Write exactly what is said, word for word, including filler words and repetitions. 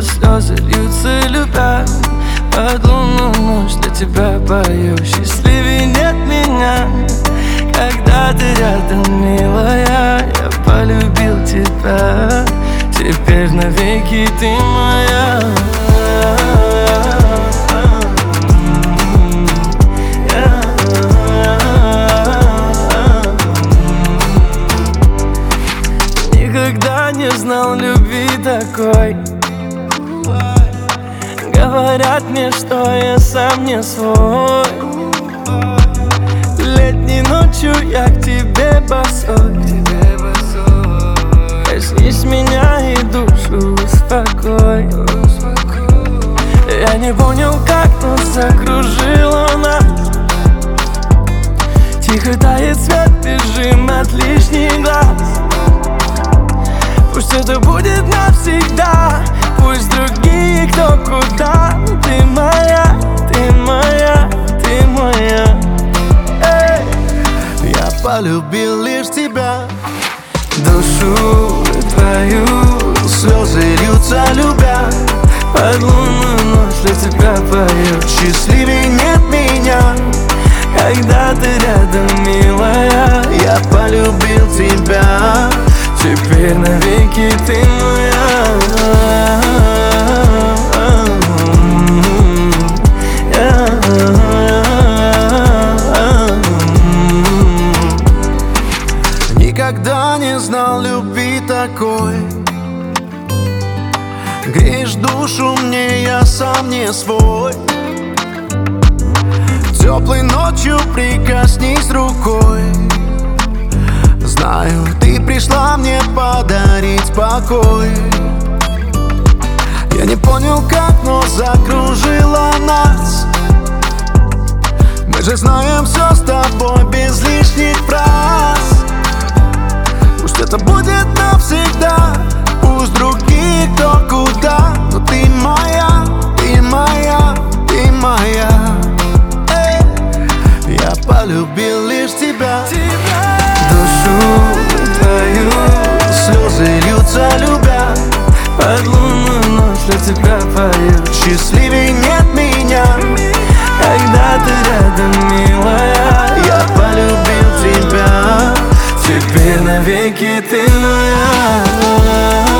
слезы льются, любя. Под лунную ночь для тебя пою, счастливее нет меня. Когда ты рядом, милая, я полюбил тебя. Теперь навеки ты моя. Никогда не знал любви такой. Говорят мне, что я сам не свой. Летней ночью я к тебе босой. Коснись меня и душу успокой. Я не понял, как нас закружила нас. Тихо тает свет, бежим от лишних глаз. Пусть это будет навсегда, пусть другие кто куда. Ты моя, ты моя, ты моя. Эй! Я полюбил лишь тебя. Душу твою Слезы льются, любя. под лунную ночь для тебя пою. Счастливее нет меня. Когда ты рядом, милая, Я полюбил тебя. теперь навеки ты моя. Никогда не знал любви такой. Греешь душу мне, я сам не свой. Теплой ночью прикоснись рукой. Знаю, ты пришла мне подарить покой. Я не понял как, но закружила нас. Мы же знаем все с тобой без лишних фраз. Пусть это будет навсегда, пусть другие кто куда. Но ты моя, ты моя, ты моя. Эй, я полюбил лишь тебя. Душу твою Слезы льются, любя. под лунную ночь для тебя пою. Счастливее нет меня. Когда ты рядом, милая, Я полюбил тебя. теперь навеки ты моя.